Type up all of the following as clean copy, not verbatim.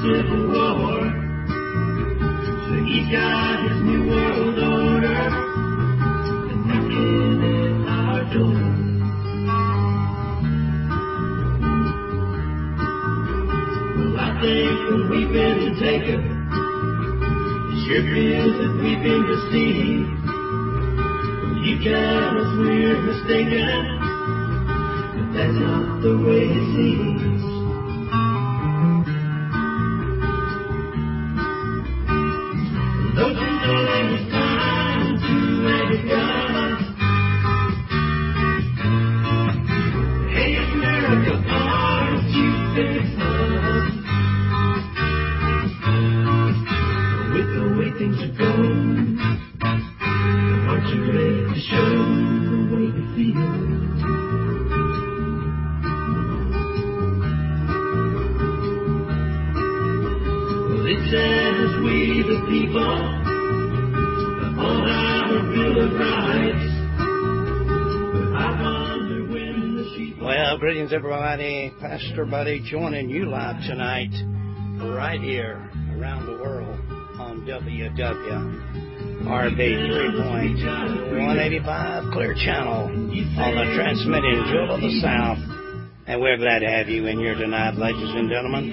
civil war. So he's got his new world order and knocking at our door. Well, I think that we've been taken. Sure feels that we've been deceived. Well, you tell us we're mistaken, but that's not the way it seems. Don't you know it's time to wake up? Hey, America, aren't you faithful? With the way things are going, aren't you ready to show the way you feel? Well, it says we the people on our Bill of Rights. But I wonder when the sheep. Well, greetings everybody. Pastor Buddy joining you live tonight, right here around the world on WWRB 3.185 Clear Channel on the transmitting Jewel of the South. And we're glad to have you in here tonight, ladies and gentlemen.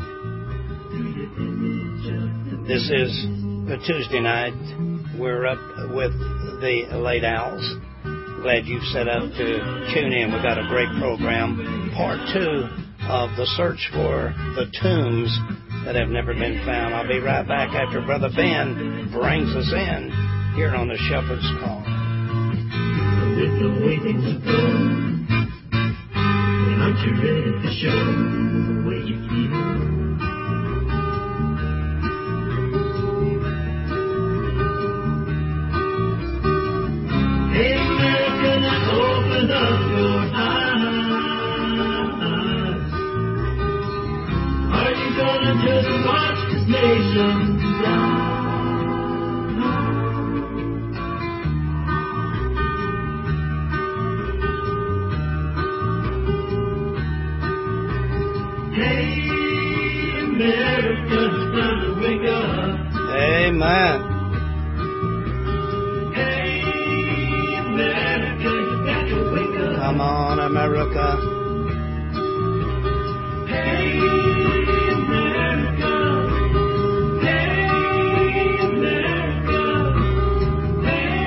This is a Tuesday night. We're up with the Late Owls. Glad you've set up to tune in. We've got a great program. Part 2 of the search for the tombs that have never been found. I'll be right back after Brother Ben brings us in here on the Shepherd's Call. With the way things are going, aren't you ready to show the way you feel? Hey, America, now open up your eyes. Are you gonna just watch this nation die? Hey, America, it's time to wake up. Amen. Hey, America, you got to wake up. Come on, America. Hey, America. Hey, America. Hey,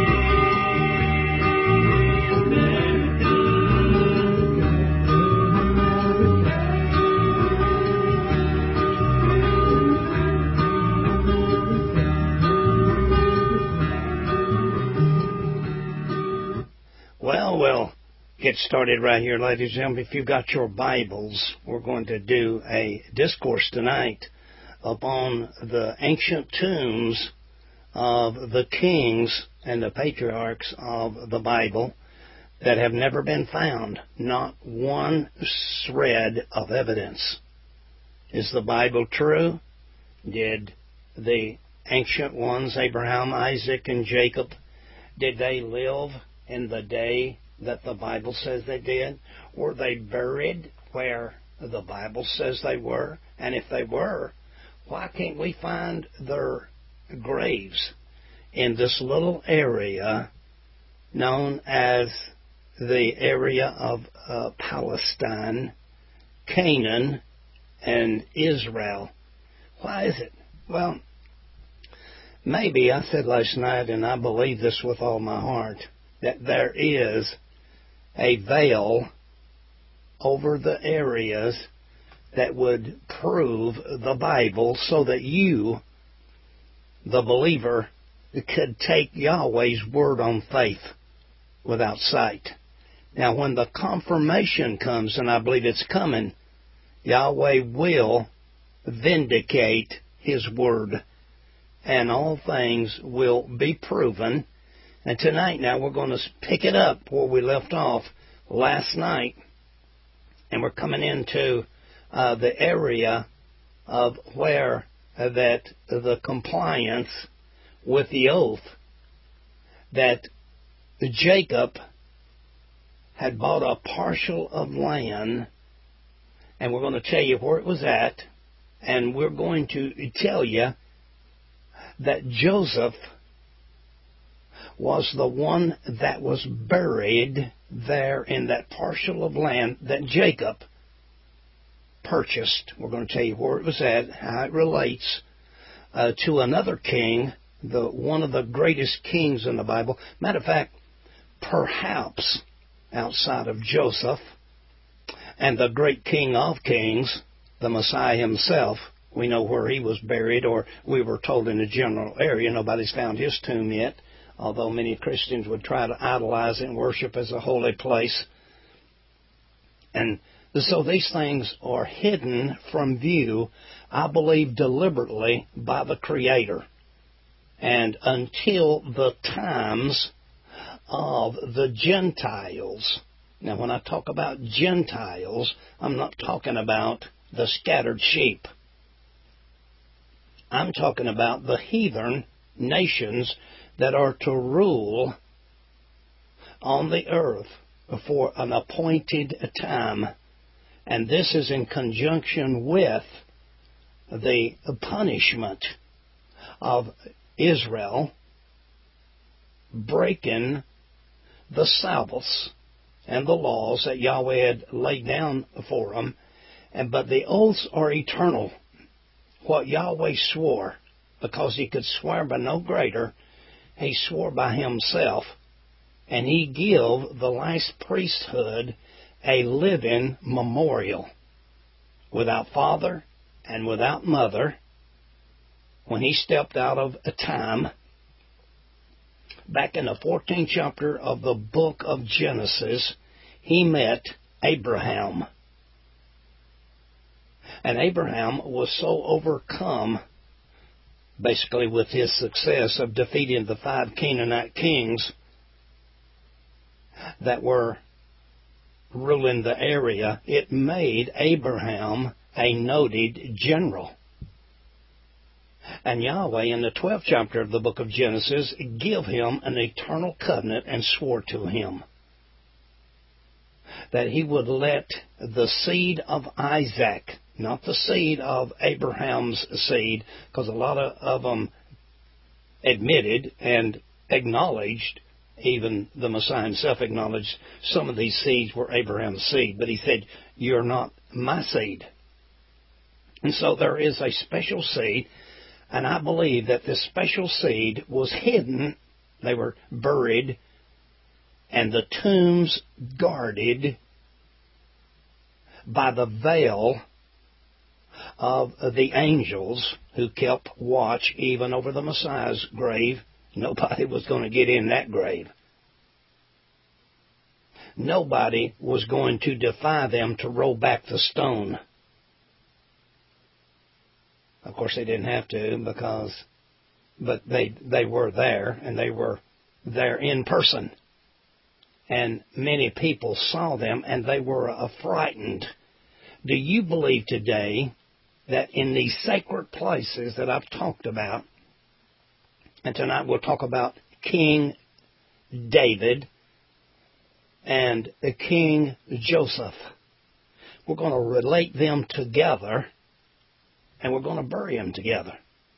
Well, we'll get started right here, ladies and gentlemen. If you've got your Bibles, we're going to do a discourse tonight upon the ancient tombs of the kings and the patriarchs of the Bible that have never been found. Not one shred of evidence. Is the Bible true? Did the ancient ones, Abraham, Isaac, and Jacob, did they live in the day that the Bible says they did? Were they buried where the Bible says they were? And if they were, why can't we find their graves in this little area known as the area of Palestine, Canaan, and Israel? Why is it? Well, maybe I said last night, and I believe this with all my heart, that there is a veil over the areas that would prove the Bible so that you, the believer, could take Yahweh's word on faith without sight. Now, when the confirmation comes, and I believe it's coming, Yahweh will vindicate His word, and all things will be proven. And tonight now we're going to pick it up where we left off last night, and we're coming into the area of where that the compliance with the oath that Jacob had bought a parcel of land, and we're going to tell you where it was at, And we're going to tell you that Joseph was the one that was buried there in that parcel of land that Jacob purchased. We're going to tell you where it was at, how it relates to another king, one of the greatest kings in the Bible. Matter of fact, perhaps outside of Joseph and the great King of Kings, the Messiah himself, we know where he was buried, or we were told in the general area. Nobody's found his tomb yet, although many Christians would try to idolize it and worship as a holy place. And so these things are hidden from view, I believe, deliberately by the Creator. And until the times of the Gentiles. Now, when I talk about Gentiles, I'm not talking about the scattered sheep. I'm talking about the heathen nations that are to rule on the earth for an appointed time. And this is in conjunction with the punishment of Israel breaking the Sabbaths and the laws that Yahweh had laid down for them. But the oaths are eternal. What Yahweh swore, because he could swear by no greater, he swore by himself. And he gave the last priesthood a living memorial, without father and without mother, when he stepped out of a time. Back in the 14th chapter of the book of Genesis, he met Abraham. And Abraham was so overcome, basically with his success of defeating the 5 Canaanite kings that were ruling the area, it made Abraham a noted general. And Yahweh, in the 12th chapter of the book of Genesis, gave him an eternal covenant and swore to him that he would let the seed of Isaac, not the seed of Abraham's seed, because a lot of them admitted and acknowledged, even the Messiah himself acknowledged, some of these seeds were Abraham's seed. But he said, "You're not my seed." And so there is a special seed, and I believe that this special seed was hidden. They were buried, and the tombs guarded by the veil of the angels who kept watch even over the Messiah's grave. Nobody was going to get in that grave. Nobody was going to defy them to roll back the stone. Of course, they didn't have to, but they were there, and they were there in person. And many people saw them, and they were frightened. Do you believe today that in these sacred places that I've talked about, and tonight we'll talk about King David and King Joseph, we're going to relate them together, and we're going to bury them together.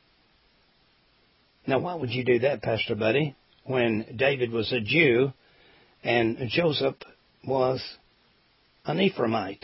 Now, why would you do that, Pastor Buddy, when David was a Jew and Joseph was an Ephraimite?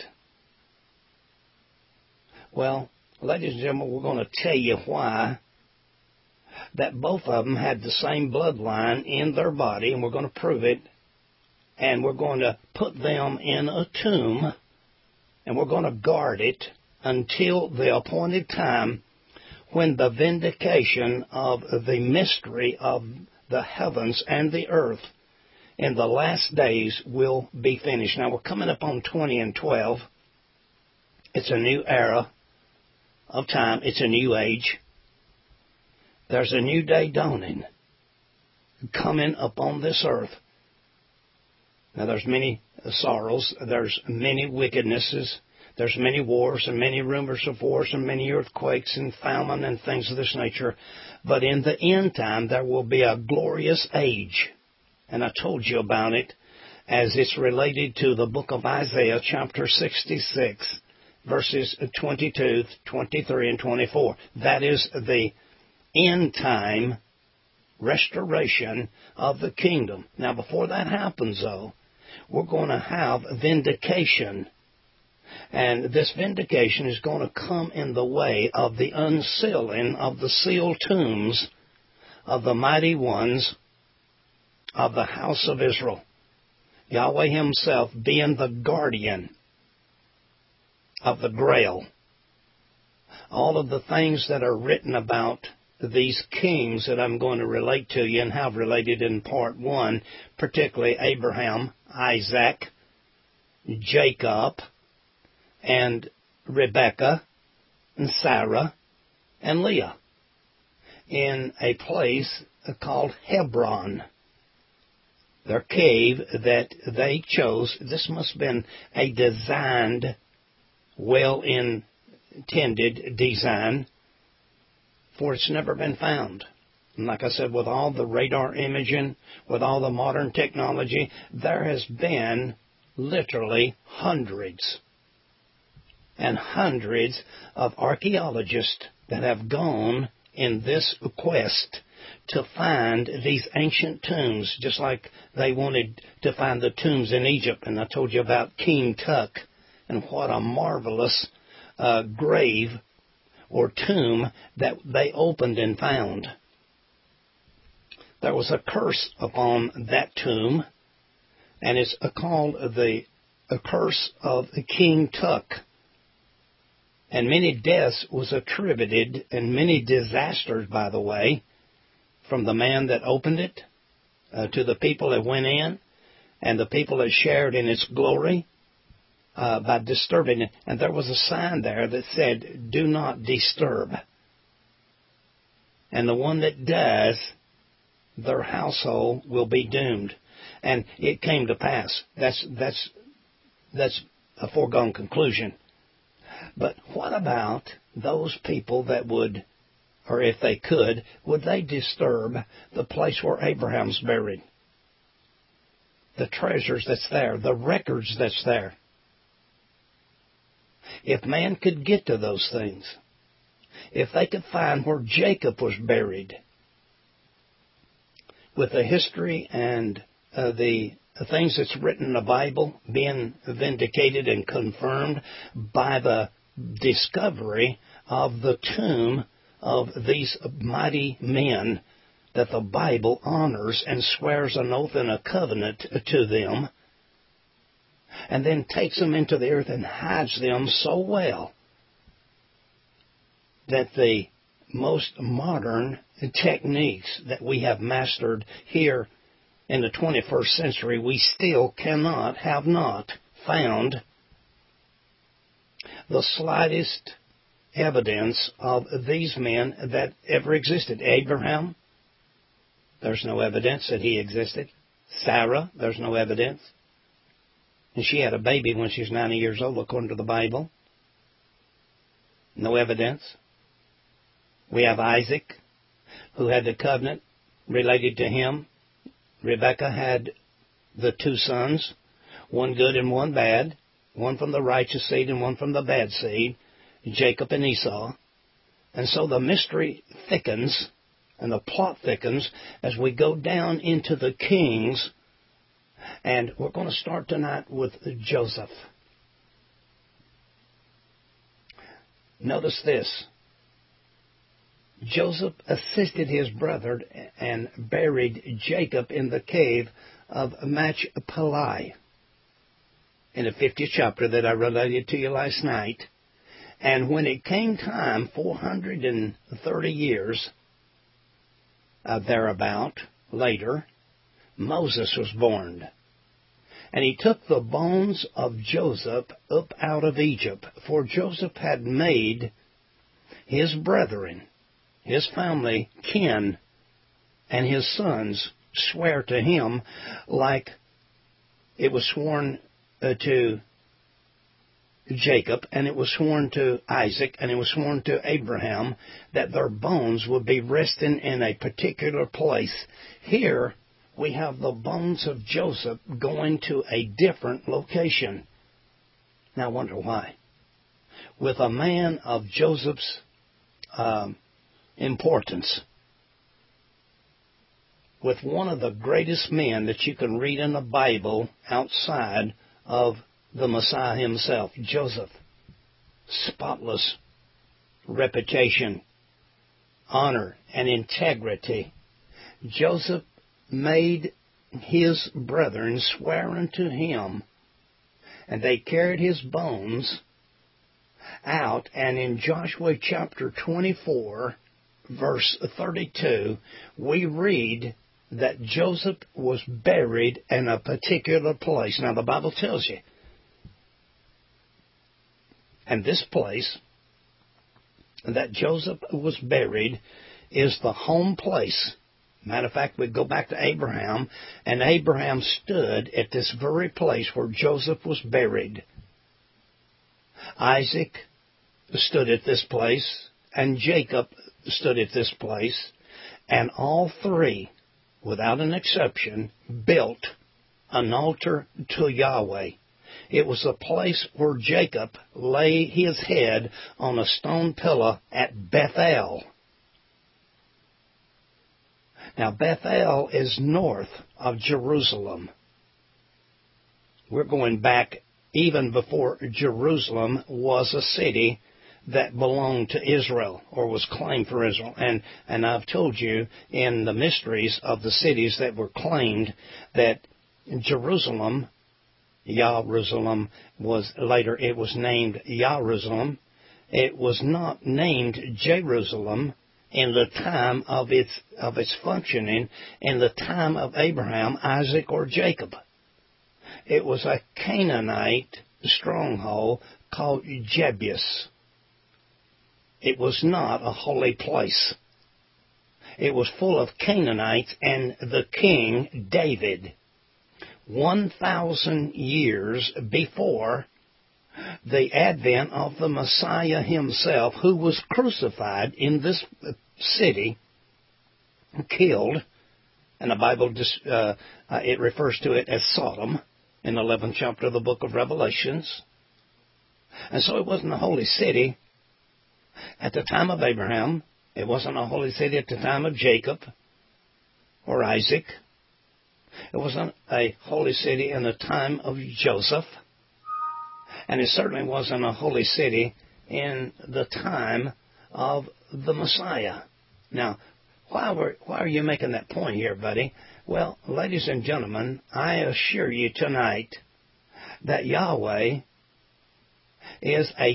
Well, ladies and gentlemen, we're going to tell you why that both of them had the same bloodline in their body, and we're going to prove it. And we're going to put them in a tomb, and we're going to guard it until the appointed time when the vindication of the mystery of the heavens and the earth in the last days will be finished. Now, we're coming up on 20 and 12. It's a new era of time. It's a new age. There's a new day dawning, coming upon this earth. Now, there's many sorrows. There's many wickednesses. There's many wars and many rumors of wars and many earthquakes and famine and things of this nature. But in the end time, there will be a glorious age. And I told you about it as it's related to the book of Isaiah, chapter 66. verses 22, 23, and 24. That is the end time restoration of the kingdom. Now, before that happens, though, we're going to have vindication. And this vindication is going to come in the way of the unsealing of the sealed tombs of the mighty ones of the house of Israel. Yahweh himself being the guardian of the Grail. All of the things that are written about these kings that I'm going to relate to you and have related in part 1, particularly Abraham, Isaac, Jacob, and Rebekah, and Sarah, and Leah, in a place called Hebron. Their cave that they chose. This must have been a designed, well-intended design, for it's never been found. And like I said, with all the radar imaging, with all the modern technology, there has been literally hundreds and hundreds of archaeologists that have gone in this quest to find these ancient tombs, just like they wanted to find the tombs in Egypt. And I told you about King Tut, and what a marvelous grave or tomb that they opened and found. There was a curse upon that tomb, and it's called a curse of King Tut. And many deaths was attributed, and many disasters, by the way, from the man that opened it to the people that went in and the people that shared in its glory by disturbing it. And there was a sign there that said, "Do not disturb." And the one that does, their household will be doomed. And it came to pass. That's a foregone conclusion. But what about those people that would, or if they could, would they disturb the place where Abraham's buried? The treasures that's there, the records that's there. If man could get to those things, if they could find where Jacob was buried, with the history and the things that's written in the Bible being vindicated and confirmed by the discovery of the tomb of these mighty men that the Bible honors and swears an oath and a covenant to them, and then takes them into the earth and hides them so well that the most modern techniques that we have mastered here in the 21st century, we still have not found the slightest evidence of these men that ever existed. Abraham, there's no evidence that he existed. Sarah, there's no evidence. And she had a baby when she was 90 years old, according to the Bible. No evidence. We have Isaac, who had the covenant related to him. Rebekah had the two sons, one good and one bad, one from the righteous seed and one from the bad seed, Jacob and Esau. And so the mystery thickens and the plot thickens as we go down into the Kings. And we're going to start tonight with Joseph. Notice this. Joseph assisted his brother and buried Jacob in the cave of Machpelah in the 50th chapter that I related to you last night. And when it came time, 430 years thereabout later, Moses was born. And he took the bones of Joseph up out of Egypt, for Joseph had made his brethren, his family, kin, and his sons swear to him like it was sworn to Jacob, and it was sworn to Isaac, and it was sworn to Abraham, that their bones would be resting in a particular place. Here we have the bones of Joseph going to a different location. Now I wonder why. with a man of Joseph's importance, with one of the greatest men that you can read in the Bible outside of the Messiah himself, Joseph. Spotless reputation, honor, and integrity. Joseph made his brethren swear unto him, and they carried his bones out. And in Joshua chapter 24, verse 32, we read that Joseph was buried in a particular place. Now, the Bible tells you. And this place that Joseph was buried is the home place. Matter of fact, we go back to Abraham, and Abraham stood at this very place where Joseph was buried. Isaac stood at this place, and Jacob stood at this place, and all three, without an exception, built an altar to Yahweh. It was a place where Jacob lay his head on a stone pillar at Bethel. Now, Bethel is north of Jerusalem. We're going back even before Jerusalem was a city that belonged to Israel or was claimed for Israel. And I've told you in the mysteries of the cities that were claimed that Jerusalem was later, it was named Jerusalem. It was not named Jerusalem in the time of its functioning, in the time of Abraham, Isaac, or Jacob. It was a Canaanite stronghold called Jebus. It was not a holy place. It was full of Canaanites and the king David. 1,000 years before the advent of the Messiah himself, who was crucified in this city, killed, and the Bible it refers to it as Sodom in the 11th chapter of the book of Revelations. And so it wasn't a holy city at the time of Abraham. It wasn't a holy city at the time of Jacob or Isaac. It wasn't a holy city in the time of Joseph. And it certainly wasn't a holy city in the time of the Messiah. Now, why are you making that point here, buddy? Well, ladies and gentlemen, I assure you tonight that Yahweh is a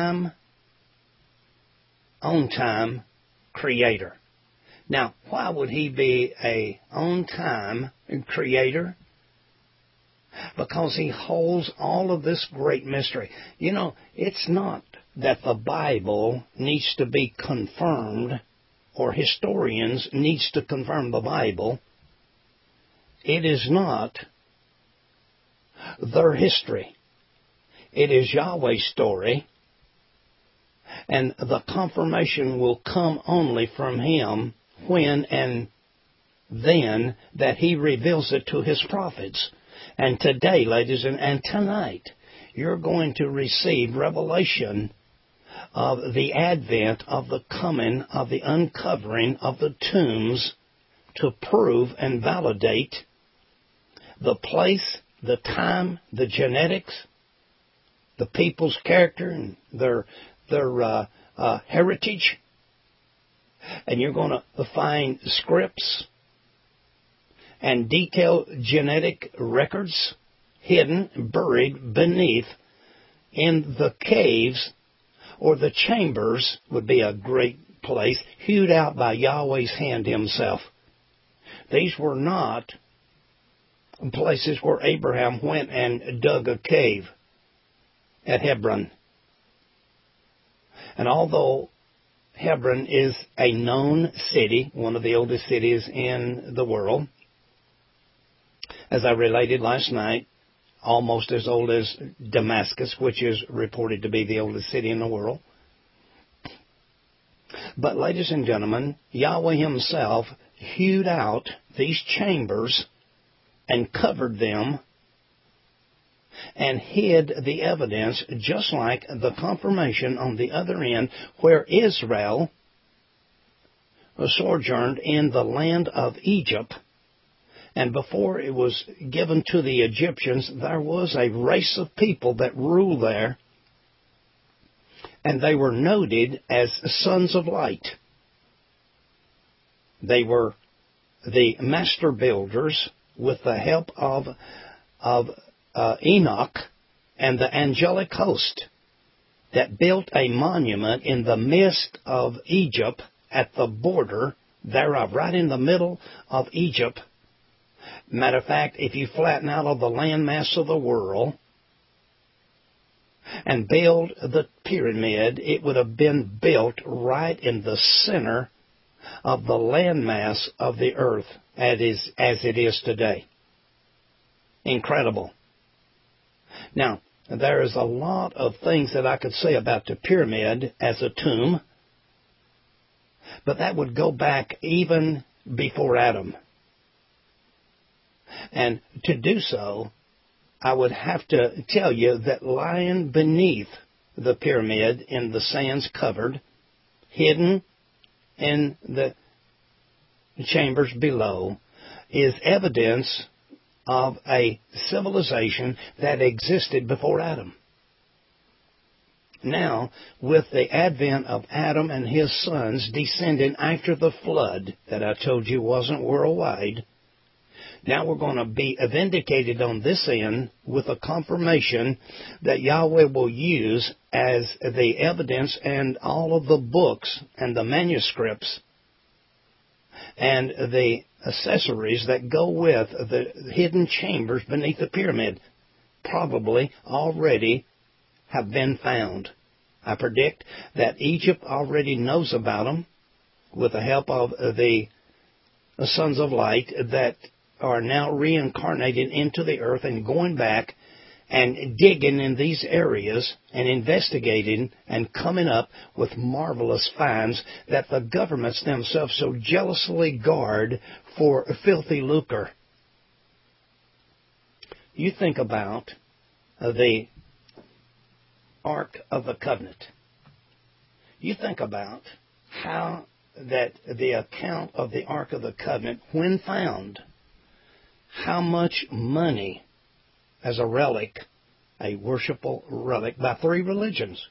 on-time creator. Now, why would he be a on-time creator? Because he holds all of this great mystery. You know, it's not that the Bible needs to be confirmed or historians needs to confirm the Bible. It is not their history. It is Yahweh's story. And the confirmation will come only from him when and then that he reveals it to his prophets. And today, ladies, and tonight, you're going to receive revelation of the advent of the coming of the uncovering of the tombs to prove and validate the place, the time, the genetics, the people's character and their heritage. And you're going to find scripts and detailed genetic records hidden, buried beneath in the caves, or the chambers would be a great place, hewed out by Yahweh's hand himself. These were not places where Abraham went and dug a cave at Hebron. And although Hebron is a known city, one of the oldest cities in the world, as I related last night, almost as old as Damascus, which is reported to be the oldest city in the world. But, ladies and gentlemen, Yahweh himself hewed out these chambers and covered them and hid the evidence, just like the confirmation on the other end, where Israel sojourned in the land of Egypt. And before it was given to the Egyptians, there was a race of people that ruled there, and they were noted as sons of light. They were the master builders with the help of Enoch and the angelic host that built a monument in the midst of Egypt at the border thereof, right in the middle of Egypt. Matter of fact, if you flatten out all the landmass of the world and build the pyramid, it would have been built right in the center of the landmass of the earth as it is today. Incredible. Now, there is a lot of things that I could say about the pyramid as a tomb, but that would go back even before Adam. And to do so, I would have to tell you that lying beneath the pyramid in the sands covered, hidden in the chambers below, is evidence of a civilization that existed before Adam. Now, with the advent of Adam and his sons descending after the flood that I told you wasn't worldwide, now we're going to be vindicated on this end with a confirmation that Yahweh will use as the evidence and all of the books and the manuscripts and the accessories that go with the hidden chambers beneath the pyramid probably already have been found. I predict that Egypt already knows about them with the help of the sons of light that are now reincarnated into the earth and going back and digging in these areas and investigating and coming up with marvelous finds that the governments themselves so jealously guard for filthy lucre. You think about the Ark of the Covenant. You think about how that the account of the Ark of the Covenant, when found, how much money as a relic, a worshipful relic, by three religions.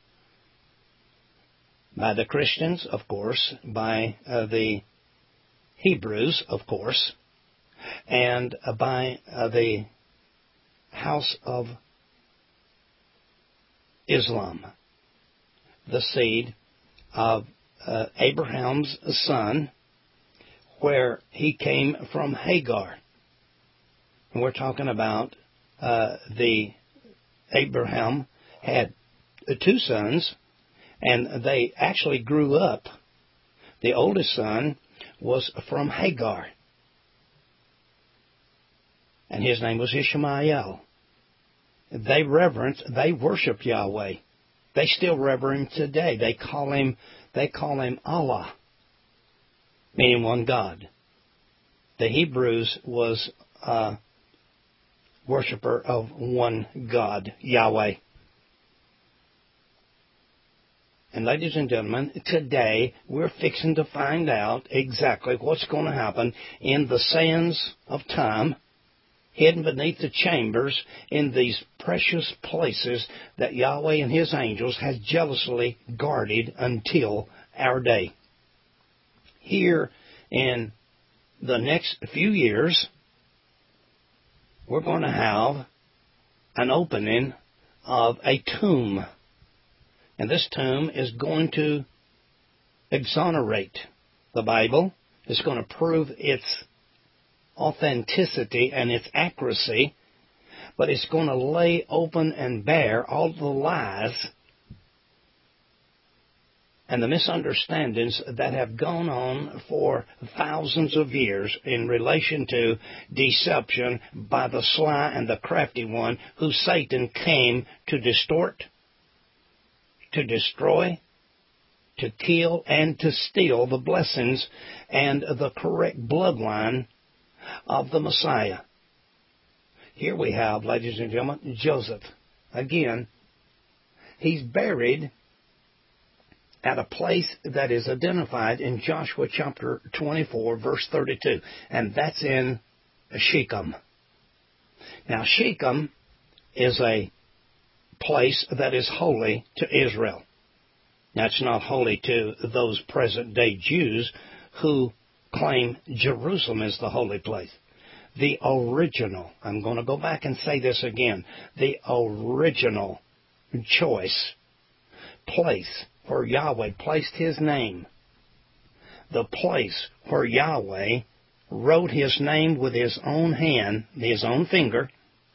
By the Christians, of course, by the Hebrews, of course, and by the House of Islam, the seed of Abraham's son, where he came from Hagar. And we're talking about Abraham had two sons, and they actually grew up. The oldest son was from Hagar, and his name was Ishmael. They worship Yahweh. They still revere him today. They call him Allah, meaning one God. The Hebrews was worshiper of one God, Yahweh. And ladies and gentlemen, today we're fixing to find out exactly what's going to happen in the sands of time, hidden beneath the chambers in these precious places that Yahweh and his angels has jealously guarded until our day. Here in the next few years, we're going to have an opening of a tomb. And this tomb is going to exonerate the Bible. It's going to prove its authenticity and its accuracy. But it's going to lay open and bare all the lies and the misunderstandings that have gone on for thousands of years in relation to deception by the sly and the crafty one who Satan came to distort, to destroy, to kill, and to steal the blessings and the correct bloodline of the Messiah. here we have, ladies and gentlemen, Joseph. Again, he's buried at a place that is identified in Joshua chapter 24, verse 32, and that's in Shechem. Now, Shechem is a place that is holy to Israel. Now, it's not holy to those present-day Jews who claim Jerusalem is the holy place. The original, I'm going to go back and say this again, the original choice place where Yahweh placed His name, the place where Yahweh wrote His name with His own hand, His own finger.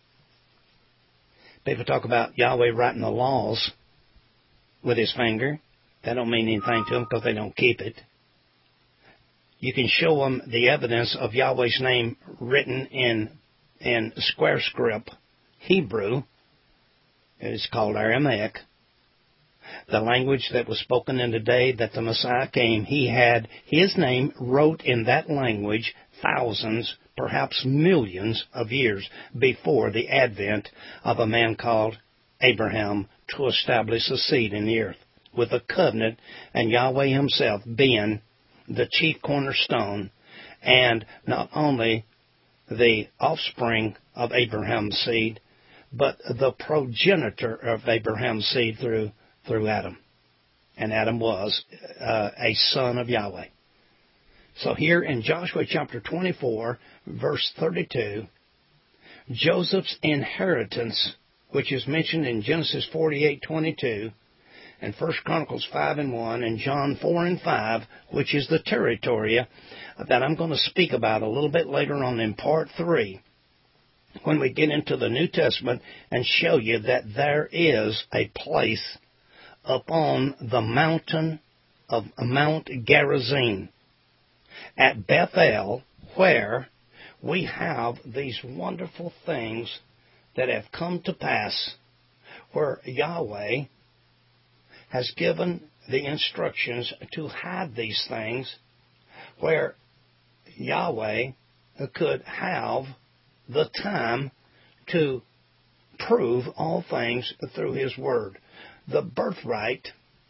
People talk about Yahweh writing the laws with His finger. That don't mean anything to them because they don't keep it. You can show them the evidence of Yahweh's name written in square script Hebrew. It is called Aramaic. The language that was spoken in the day that the Messiah came, He had His name wrote in that language thousands, perhaps millions of years before the advent of a man called Abraham to establish a seed in the earth, with a covenant, and Yahweh Himself being the chief cornerstone, and not only the offspring of Abraham's seed, but the progenitor of Abraham's seed through Adam. And Adam was a son of Yahweh. So here in Joshua chapter 24, verse 32, Joseph's inheritance, which is mentioned in Genesis 48:22, and 1 Chronicles 5:1, and John 4:5, which is the territory that I'm going to speak about a little bit later on in part 3, when we get into the New Testament and show you that there is a place upon the mountain of Mount Gerizim at Bethel, where we have these wonderful things that have come to pass, where Yahweh has given the instructions to hide these things, where Yahweh could have the time to prove all things through His Word. The birthright,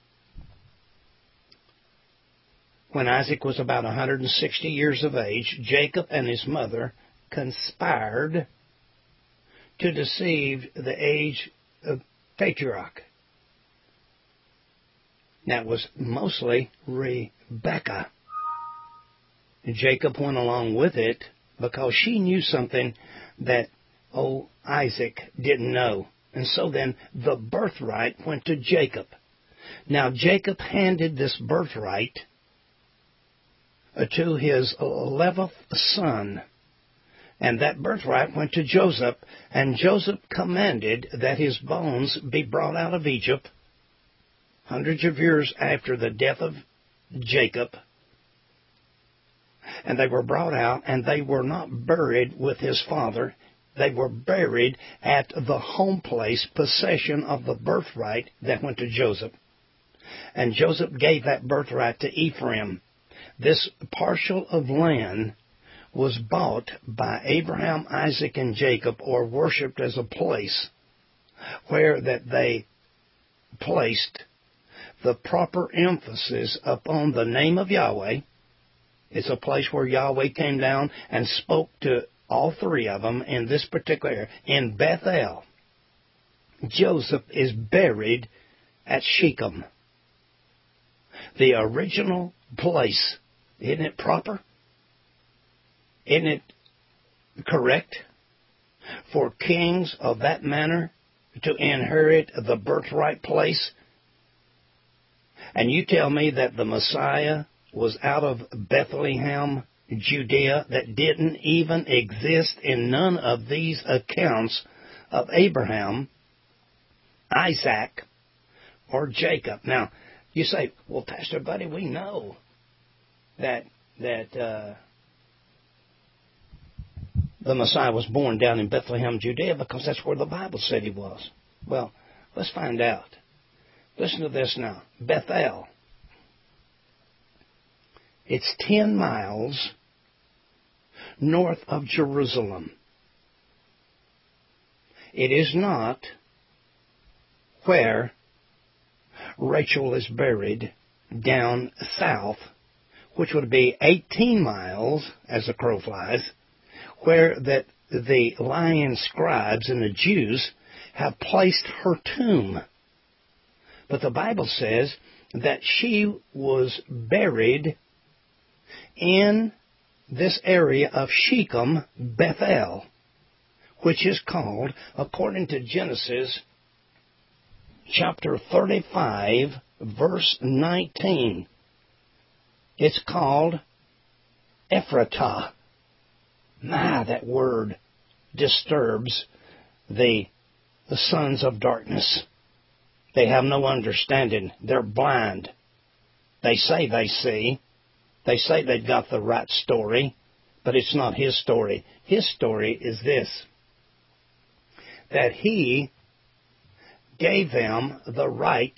when Isaac was about 160 years of age, Jacob and his mother conspired to deceive the aged patriarch. That was mostly Rebekah. Jacob went along with it because she knew something that Isaac didn't know. And so then the birthright went to Jacob. Now Jacob handed this birthright to his 11th son. And that birthright went to Joseph. And Joseph commanded that his bones be brought out of Egypt, hundreds of years after the death of Jacob. And they were brought out, and they were not buried with his father. They were buried at the home place, possession of the birthright that went to Joseph. And Joseph gave that birthright to Ephraim. This parcel of land was bought by Abraham, Isaac, and Jacob, or worshipped as a place where that they placed the proper emphasis upon the name of Yahweh. It's a place where Yahweh came down and spoke to all three of them in this particular area. In Bethel, Joseph is buried at Shechem. The original place. Isn't it proper? Isn't it correct for kings of that manner to inherit the birthright place? And you tell me that the Messiah was out of Bethlehem, Judea, that didn't even exist in none of these accounts of Abraham, Isaac, or Jacob. Now, you say, well, Pastor Buddy, we know that the Messiah was born down in Bethlehem, Judea, because that's where the Bible said He was. Well, let's find out. Listen to this now. Bethel. It's 10 miles north of Jerusalem. It is not where Rachel is buried down south, which would be 18 miles, as the crow flies, where that the lying scribes and the Jews have placed her tomb. But the Bible says that she was buried in this area of Shechem, Bethel, which is called, according to Genesis chapter 35, verse 19, it's called Ephratah. My, that word disturbs the sons of darkness. They have no understanding. They're blind. They say they see. They say they've got the right story, but it's not his story. His story is this, that he gave them the right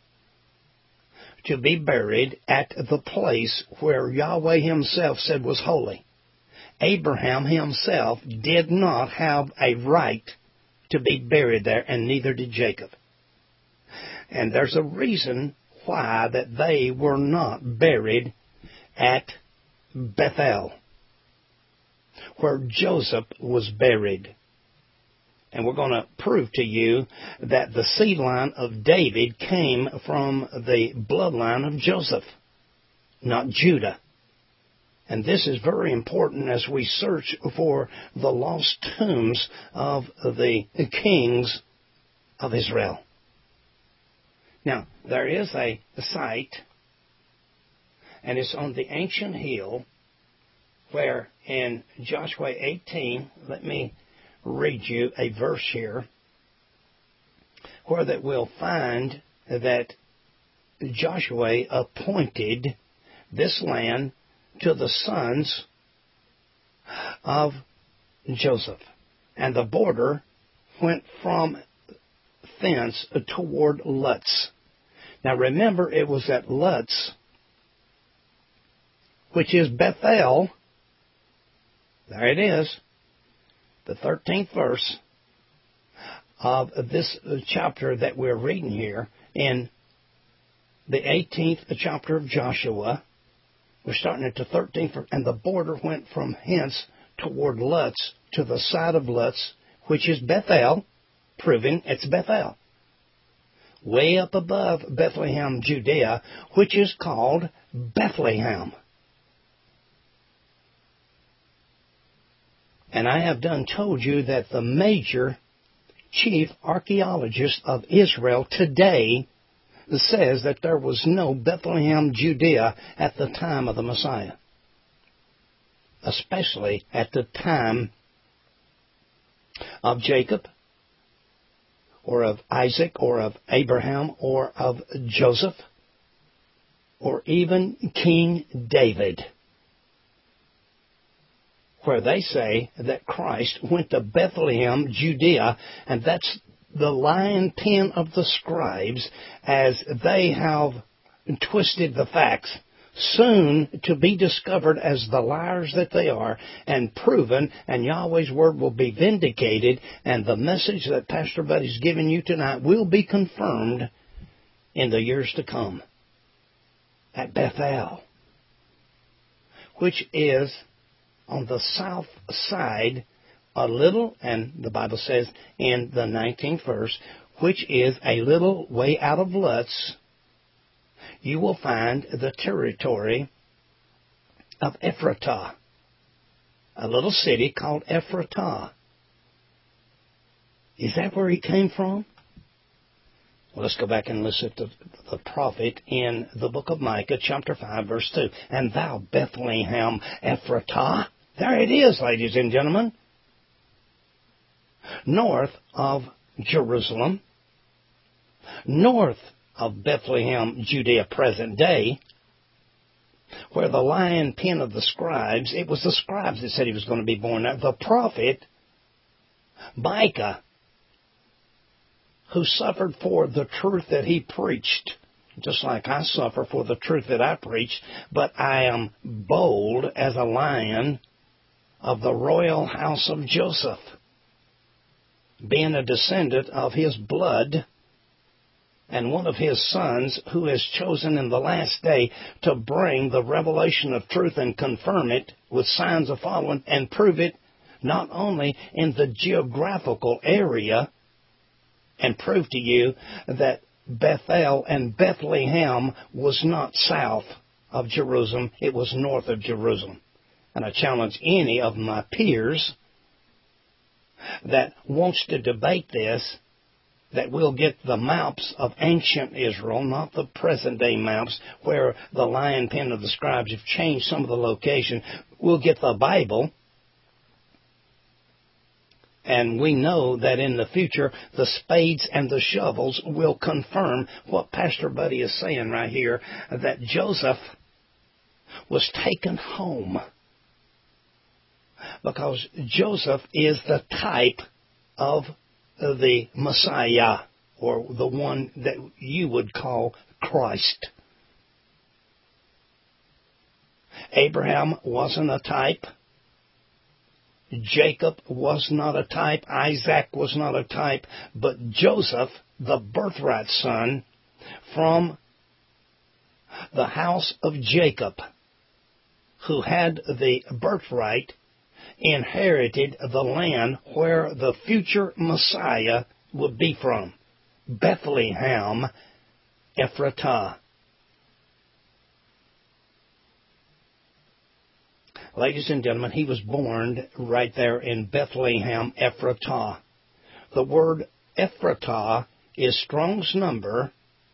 to be buried at the place where Yahweh himself said was holy. Abraham himself did not have a right to be buried there, and neither did Jacob. And there's a reason why that they were not buried at Bethel, where Joseph was buried. And we're going to prove to you that the seed line of David came from the bloodline of Joseph, not Judah. And this is very important as we search for the lost tombs of the kings of Israel. Now, there is a site, and it's on the ancient hill, where in Joshua 18, let me read you a verse here, where that we'll find that Joshua appointed this land to the sons of Joseph. And the border went from thence toward Luz. Now remember, it was at Luz, which is Bethel. There it is. The 13th verse of this chapter that we're reading here in the 18th chapter of Joshua. We're starting at the 13th, and the border went from hence toward Luz to the side of Luz, which is Bethel, proving it's Bethel. Way up above Bethlehem, Judea, which is called Bethlehem. And I have done told you that the major chief archaeologist of Israel today says that there was no Bethlehem, Judea at the time of the Messiah. Especially at the time of Jacob, or of Isaac, or of Abraham, or of Joseph, or even King David, where they say that Christ went to Bethlehem, Judea, and that's the lion pen of the scribes, as they have twisted the facts, soon to be discovered as the liars that they are, and proven, and Yahweh's word will be vindicated, and the message that Pastor Buddy's given you tonight will be confirmed in the years to come at Bethel, which is on the south side a little, and the Bible says in the 19th verse, which is a little way out of Luz, you will find the territory of Ephratah, a little city called Ephratah. Is that where he came from? Well, let's go back and listen to the prophet in the book of Micah, chapter 5, verse 2. And thou, Bethlehem Ephratah, there it is, ladies and gentlemen, north of Jerusalem, north of Bethlehem, Judea, present day, where the lion pen of the scribes, it was the scribes that said he was going to be born there. The prophet Micah, who suffered for the truth that he preached, just like I suffer for the truth that I preach, but I am bold as a lion of the royal house of Joseph. being a descendant of his blood, and one of his sons who is chosen in the last day to bring the revelation of truth and confirm it with signs of following and prove it not only in the geographical area and prove to you that Bethel and Bethlehem was not south of Jerusalem, it was north of Jerusalem. And I challenge any of my peers that wants to debate this, that we'll get the maps of ancient Israel, not the present-day maps where the lion pen of the scribes have changed some of the location. We'll get the Bible, and we know that in the future the spades and the shovels will confirm what Pastor Buddy is saying right here, that Joseph was taken home, because Joseph is the type of the Messiah, or the one that you would call Christ. Abraham wasn't a type. Jacob was not a type. Isaac was not a type. But Joseph, the birthright son from the house of Jacob, who had the birthright, inherited the land where the future Messiah would be from. Bethlehem, Ephratah. Ladies and gentlemen, he was born right there in Bethlehem, Ephratah. The word Ephratah is Strong's number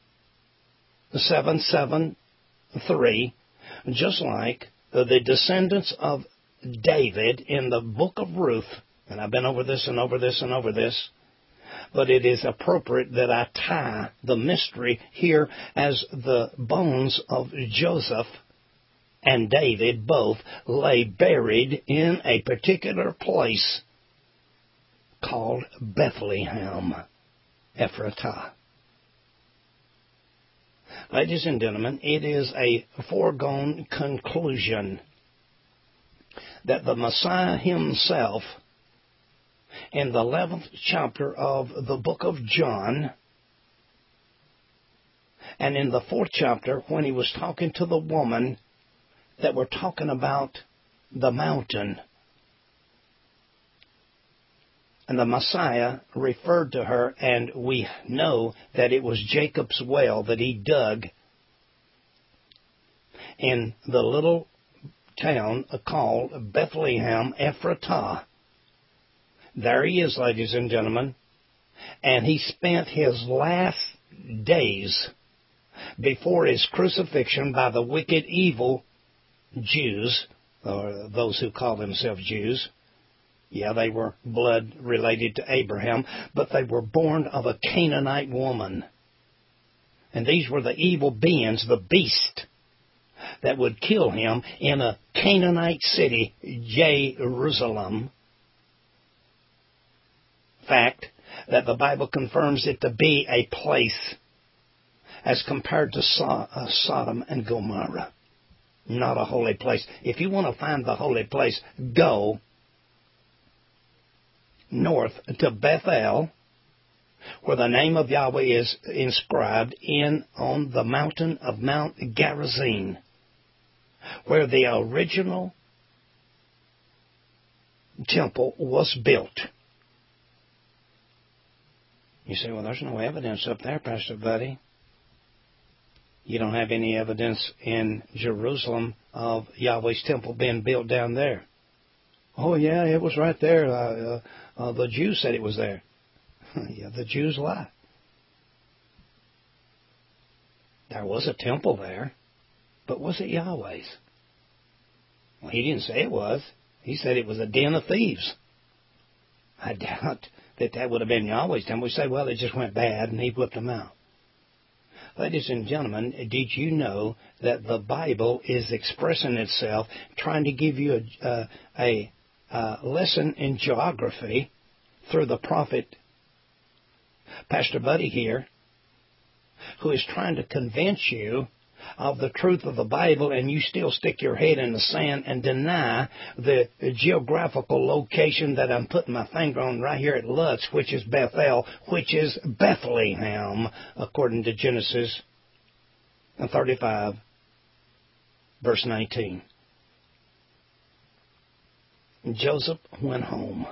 773, just like the descendants of David in the book of Ruth, and I've been over this and over this and over this, but it is appropriate that I tie the mystery here as the bones of Joseph and David both lay buried in a particular place called Bethlehem, Ephratah. Ladies and gentlemen, it is a foregone conclusion that the Messiah himself, in the 11th chapter of the book of John, and in the 4th chapter, when he was talking to the woman that were talking about the mountain, and the Messiah referred to her, and we know that it was Jacob's well that he dug in the little town called Bethlehem, Ephratah. There he is, ladies and gentlemen. And he spent his last days before his crucifixion by the wicked, evil Jews, or those who call themselves Jews. Yeah, they were blood related to Abraham, but they were born of a Canaanite woman. And these were the evil beings, the beast, that would kill him in a Canaanite city, Jerusalem. Fact that the Bible confirms it to be a place as compared to Sodom and Gomorrah. Not a holy place. If you want to find the holy place, go north to Bethel, where the name of Yahweh is inscribed on the mountain of Mount Gerizim, where the original temple was built. You say, well, there's no evidence up there, Pastor Buddy. You don't have any evidence in Jerusalem of Yahweh's temple being built down there. Oh, yeah, it was right there. The Jews said it was there. Yeah, the Jews lie. There was a temple there, but was it Yahweh's? Well, he didn't say it was. He said it was a den of thieves. I doubt that would have been Yahweh's temple. We say, well, it just went bad and he whipped them out. Ladies and gentlemen, did you know that the Bible is expressing itself, trying to give you a lesson in geography through the prophet Pastor Buddy here, who is trying to convince you of the truth of the Bible, and you still stick your head in the sand and deny the geographical location that I'm putting my finger on right here at Lutz, which is Bethel, which is Bethlehem, according to Genesis 35, verse 19. Joseph went home.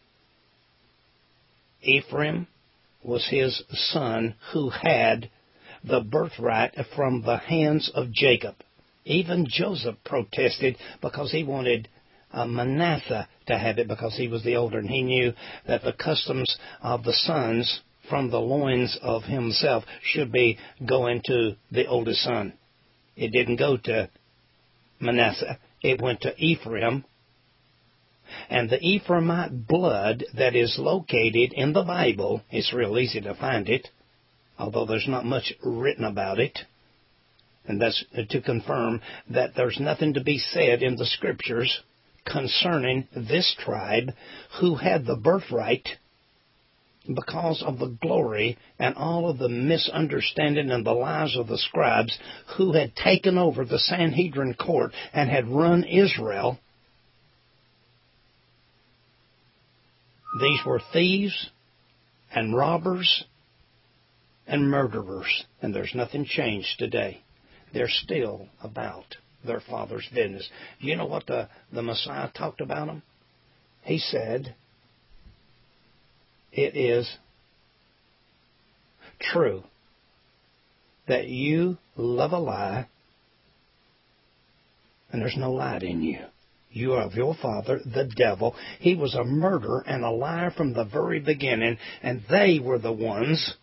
Ephraim was his son who had the birthright from the hands of Jacob. Even Joseph protested because he wanted Manasseh to have it because he was the older, and he knew that the customs of the sons from the loins of himself should be going to the oldest son. It didn't go to Manasseh. It went to Ephraim. And the Ephraimite blood that is located in the Bible, it's real easy to find it, although there's not much written about it. And that's to confirm that there's nothing to be said in the Scriptures concerning this tribe who had the birthright because of the glory and all of the misunderstanding and the lies of the scribes who had taken over the Sanhedrin court and had run Israel. These were thieves and robbers and murderers, and there's nothing changed today. They're still about their father's business. You know what the Messiah talked about them? He said, it is true that you love a lie, and there's no light in you. You are of your father, the devil. He was a murderer and a liar from the very beginning, and they were the ones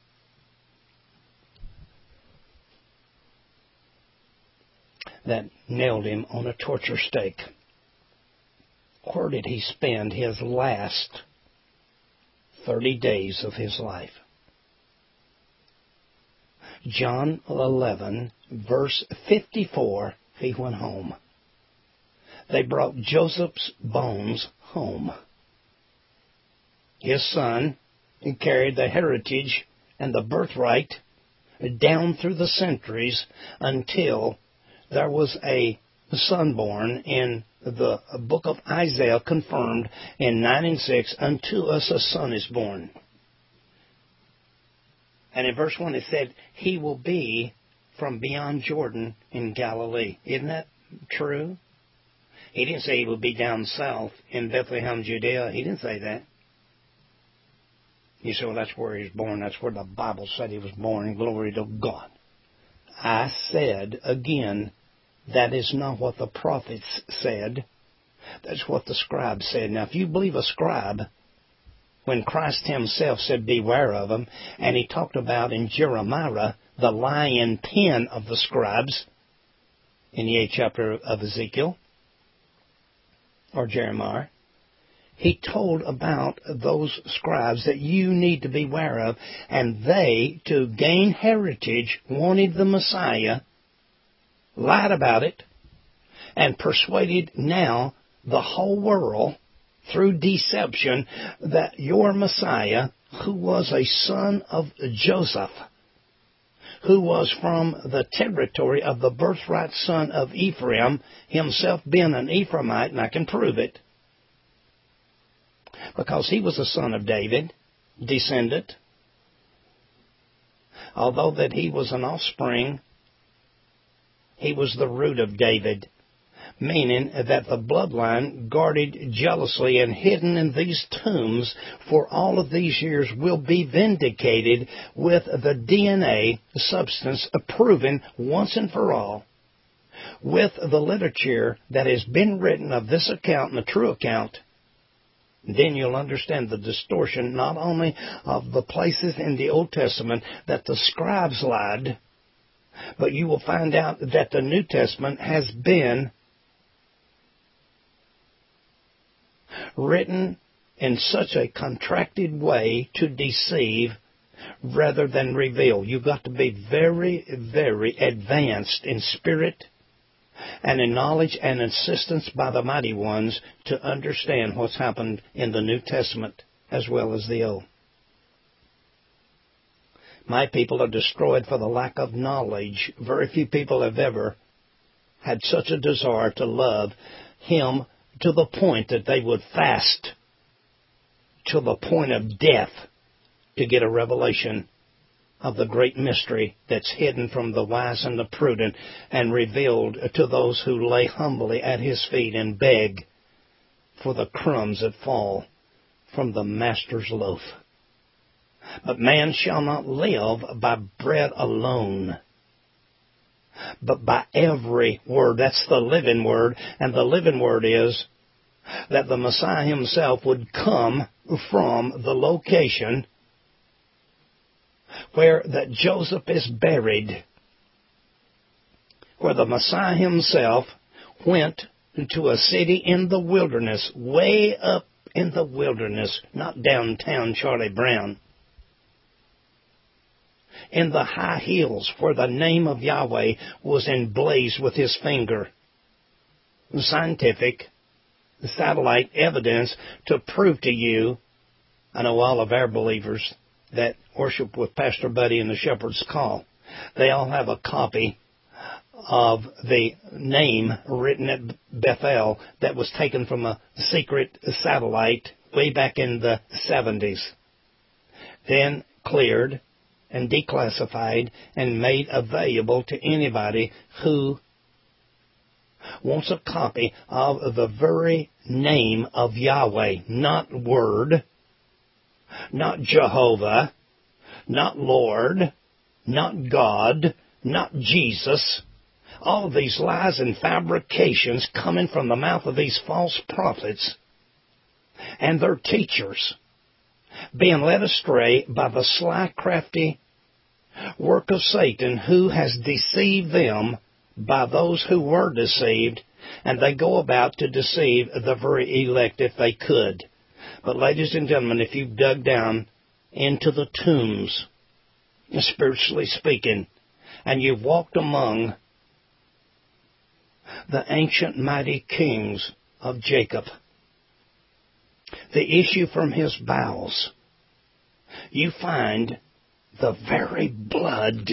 that nailed him on a torture stake. Where did he spend his last 30 days of his life? John 11, verse 54, he went home. They brought Joseph's bones home. His son carried the heritage and the birthright down through the centuries until there was a son born in the book of Isaiah, confirmed in 9:6, unto us a son is born. And in verse 1 it said, he will be from beyond Jordan in Galilee. Isn't that true? He didn't say he would be down south in Bethlehem, Judea. He didn't say that. You say, well, that's where he was born. That's where the Bible said he was born. Glory to God. I said again, that is not what the prophets said. That's what the scribes said. Now, if you believe a scribe, when Christ himself said, beware of them, and he talked about in Jeremiah the lion pen of the scribes in the 8th chapter of Ezekiel, or Jeremiah, he told about those scribes that you need to beware of, and they, to gain heritage, wanted the Messiah, lied about it, and persuaded now the whole world through deception that your Messiah, who was a son of Joseph, who was from the territory of the birthright son of Ephraim, himself being an Ephraimite, and I can prove it, because he was a son of David, descendant, although that he was an offspring, he was the root of David, meaning that the bloodline guarded jealously and hidden in these tombs for all of these years will be vindicated with the DNA substance proven once and for all with the literature that has been written of this account and the true account. Then you'll understand the distortion not only of the places in the Old Testament that the scribes lied, but you will find out that the New Testament has been written in such a contracted way to deceive rather than reveal. You've got to be very, very advanced in spirit and in knowledge and assistance by the mighty ones to understand what's happened in the New Testament as well as the Old. My people are destroyed for the lack of knowledge. Very few people have ever had such a desire to love Him to the point that they would fast to the point of death to get a revelation of the great mystery that's hidden from the wise and the prudent and revealed to those who lay humbly at His feet and beg for the crumbs that fall from the Master's loaf. But man shall not live by bread alone, but by every word. That's the living word. And the living word is that the Messiah Himself would come from the location where that Joseph is buried, where the Messiah Himself went to a city in the wilderness, way up in the wilderness, not downtown Charlie Brown, in the high hills where the name of Yahweh was emblazed with His finger. Scientific, satellite evidence to prove to you, I know all of our believers that worship with Pastor Buddy and the Shepherd's Call, they all have a copy of the name written at Bethel that was taken from a secret satellite way back in the 70s. Then cleared and declassified and made available to anybody who wants a copy of the very name of Yahweh, not Word, not Jehovah, not Lord, not God, not Jesus. All of these lies and fabrications coming from the mouth of these false prophets and their teachers, being led astray by the sly, crafty work of Satan, who has deceived them by those who were deceived, and they go about to deceive the very elect if they could. But ladies and gentlemen, if you've dug down into the tombs, spiritually speaking, and you've walked among the ancient mighty kings of Jacob, the issue from his bowels, you find the very blood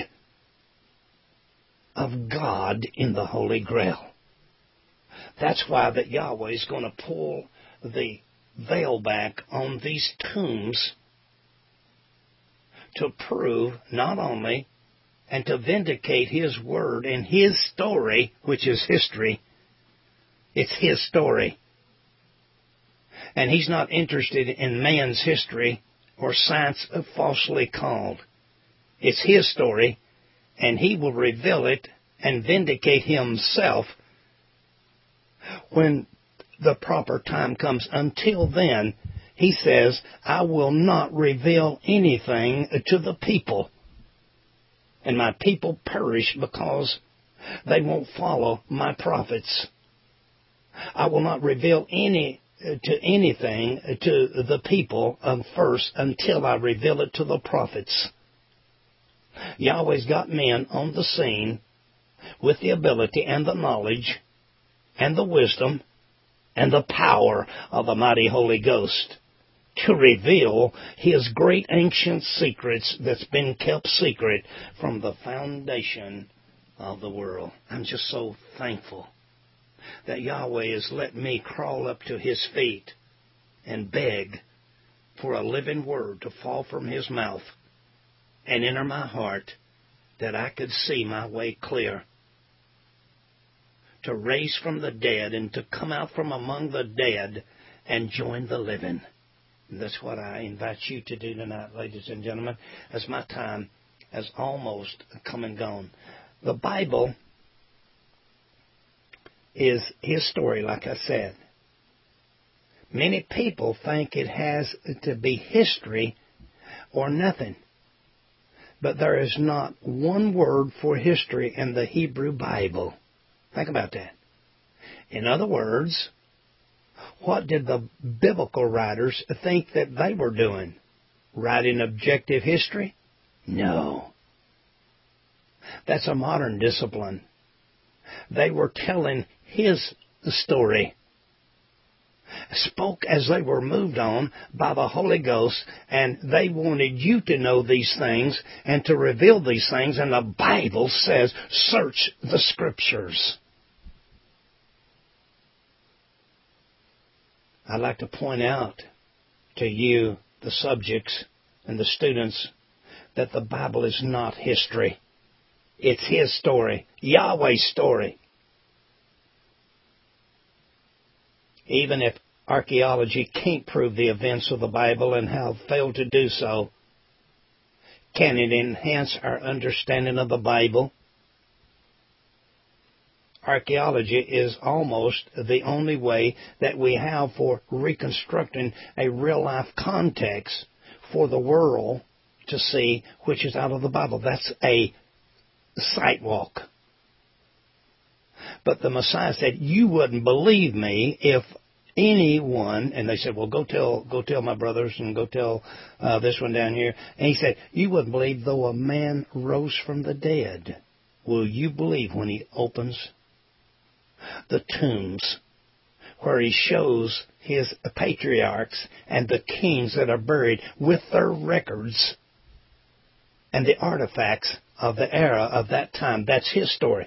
of God in the Holy Grail. That's why that Yahweh is going to pull the veil back on these tombs to prove not only and to vindicate His word and His story, which is history. It's His story. And He's not interested in man's history or science falsely called. It's His story, and He will reveal it and vindicate Himself when the proper time comes. Until then, He says, I will not reveal anything to the people. And my people perish because they won't follow my prophets. I will not reveal anything to the people first until I reveal it to the prophets. Yahweh's got men on the scene with the ability and the knowledge and the wisdom and the power of the mighty Holy Ghost to reveal His great ancient secrets that's been kept secret from the foundation of the world. I'm just so thankful that Yahweh has let me crawl up to His feet and beg for a living word to fall from His mouth and enter my heart, that I could see my way clear, to raise from the dead and to come out from among the dead and join the living. And that's what I invite you to do tonight, ladies and gentlemen, as my time has almost come and gone. The Bible is His story, like I said. Many people think it has to be history or nothing. But there is not one word for history in the Hebrew Bible. Think about that. In other words, what did the biblical writers think that they were doing? Writing objective history? No. That's a modern discipline. They were telling His story. spoke as they were moved on by the Holy Ghost, and they wanted you to know these things and to reveal these things, and the Bible says, search the Scriptures. I'd like to point out to you, the subjects and the students, that the Bible is not history. It's His story, Yahweh's story. Even if archaeology can't prove the events of the Bible and have failed to do so, can it enhance our understanding of the Bible? Archaeology is almost the only way that we have for reconstructing a real-life context for the world to see which is out of the Bible. That's a sight walk. But the Messiah said, you wouldn't believe me if anyone, and they said, well, go tell my brothers and go tell this one down here. And he said, you wouldn't believe though a man rose from the dead. Will you believe when he opens the tombs where he shows his patriarchs and the kings that are buried with their records and the artifacts of the era of that time? That's his story.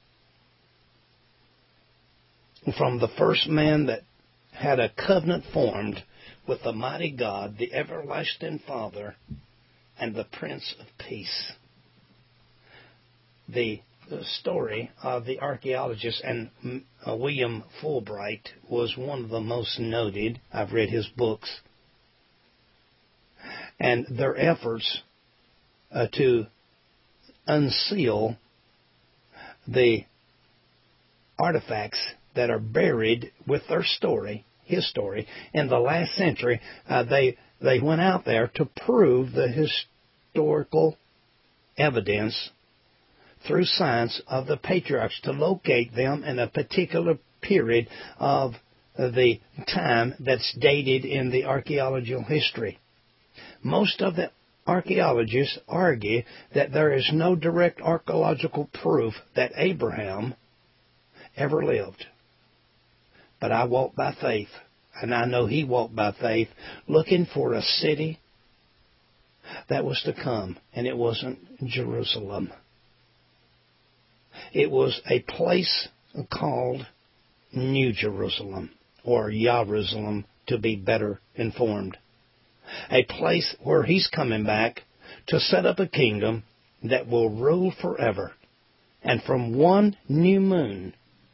From the first man that had a covenant formed with the mighty God, the everlasting Father, and the Prince of Peace. The story of the archaeologist, and William Fulbright was one of the most noted. I've read his books. And their efforts to unseal the artifacts that are buried with their story, his story, in the last century, they went out there to prove the historical evidence through science of the patriarchs, to locate them in a particular period of the time that's dated in the archaeological history. Most of the archaeologists argue that there is no direct archaeological proof that Abraham ever lived. But I walk by faith, and I know he walked by faith, looking for a city that was to come, and it wasn't Jerusalem. It was a place called New Jerusalem, or Yah-Jerusalem, to be better informed. A place where he's coming back to set up a kingdom that will rule forever. And from one new moon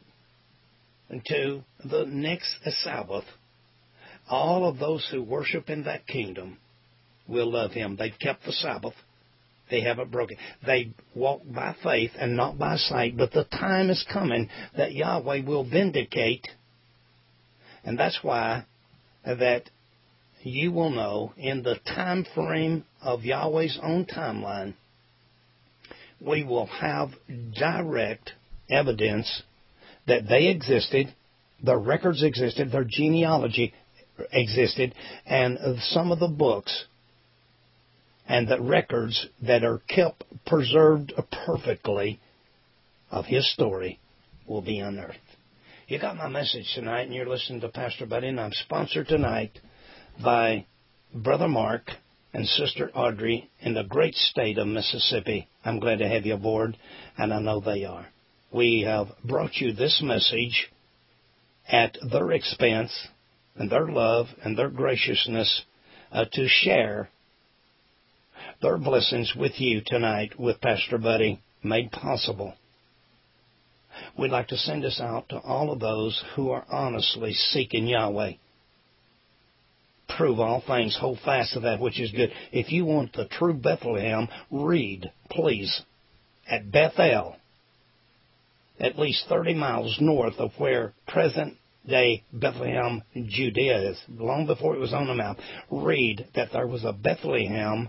to the next Sabbath, all of those who worship in that kingdom will love him. They've kept the Sabbath. They haven't broken. They walk by faith and not by sight. But the time is coming that Yahweh will vindicate. And that's why that you will know in the time frame of Yahweh's own timeline, we will have direct evidence that they existed, their records existed, their genealogy existed, and some of the books and the records that are kept, preserved perfectly of his story will be unearthed. You got my message tonight, and you're listening to Pastor Buddy, and I'm sponsored tonight by Brother Mark and Sister Audrey in the great state of Mississippi. I'm glad to have you aboard, and I know they are. We have brought you this message at their expense and their love and their graciousness to share their blessings with you tonight with Pastor Buddy, made possible. We'd like to send this out to all of those who are honestly seeking Yahweh. Prove all things, hold fast to that which is good. If you want the true Bethlehem, read, please, at Bethel, at least 30 miles north of where present-day Bethlehem, Judea is, long before it was on the map. Read that there was a Bethlehem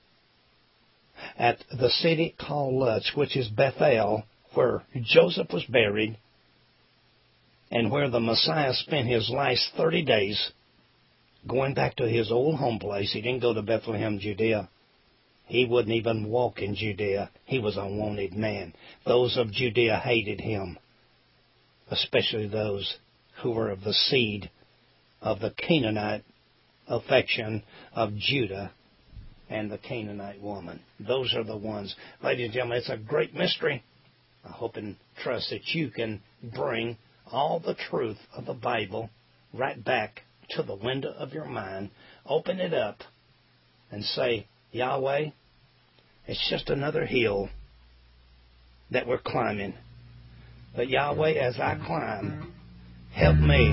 at the city called Luz, which is Bethel, where Joseph was buried and where the Messiah spent his last 30 days going back to his old home place. He didn't go to Bethlehem, Judea. He wouldn't even walk in Judea. He was a wanted man. Those of Judea hated him, especially those who were of the seed of the Canaanite affection of Judah and the Canaanite woman. Those are the ones. Ladies and gentlemen, it's a great mystery. I hope and trust that you can bring all the truth of the Bible right back to the window of your mind. Open it up and say, Yahweh, it's just another hill that we're climbing. But Yahweh, as I climb, help me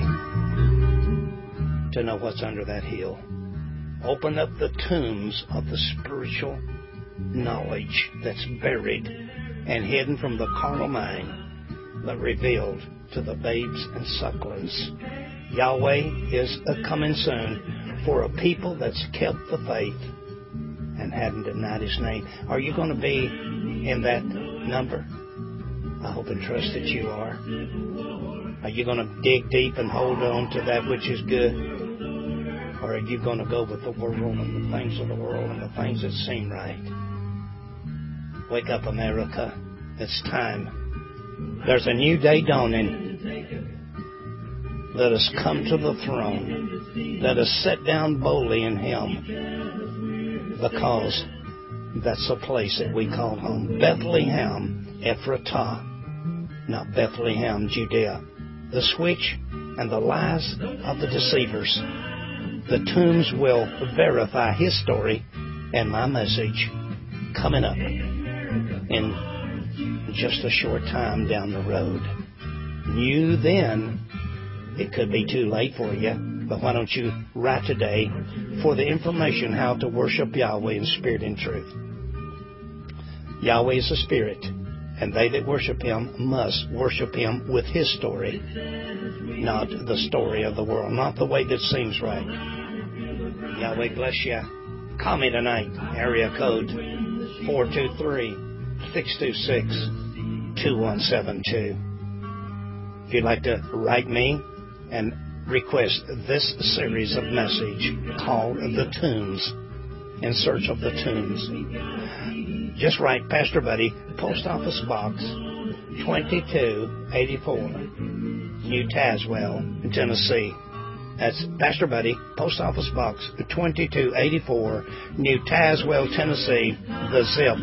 to know what's under that hill. Open up the tombs of the spiritual knowledge that's buried and hidden from the carnal mind, but revealed to the babes and sucklings. Yahweh is coming soon for a people that's kept the faith and hadn't denied His name. Are you going to be in that number? I hope and trust that you are. Are you going to dig deep and hold on to that which is good? Or are you going to go with the world and the things of the world and the things that seem right? Wake up, America. It's time. There's a new day dawning. Let us come to the throne. Let us sit down boldly in Him, because that's the place that we call home. Bethlehem, Ephratah, not Bethlehem, Judea. The switch and the lies of the deceivers. The tombs will verify His story and my message coming up in just a short time down the road. You then, it could be too late for you, but why don't you write today for the information how to worship Yahweh in spirit and truth. Yahweh is a spirit, and they that worship Him must worship Him with His story, not the story of the world, not the way that seems right. Yahweh bless you. Call me tonight, area code 423-626-2172. If you'd like to write me and request this series of message called The Tombs, In Search of the Tombs, just write Pastor Buddy, Post Office Box 2284, New Tazewell, Tennessee. That's Pastor Buddy, Post Office Box 2284, New Tazewell, Tennessee, the zip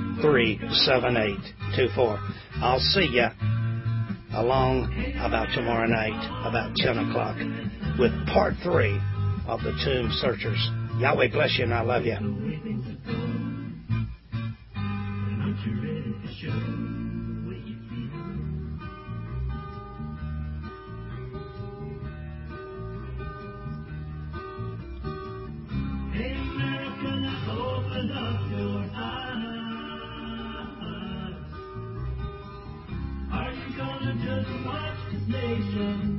37824. I'll see you along about tomorrow night, about 10 o'clock, with part 3 of the Tomb Searchers. Yahweh bless you, and I love you. Are you gonna just watch this nation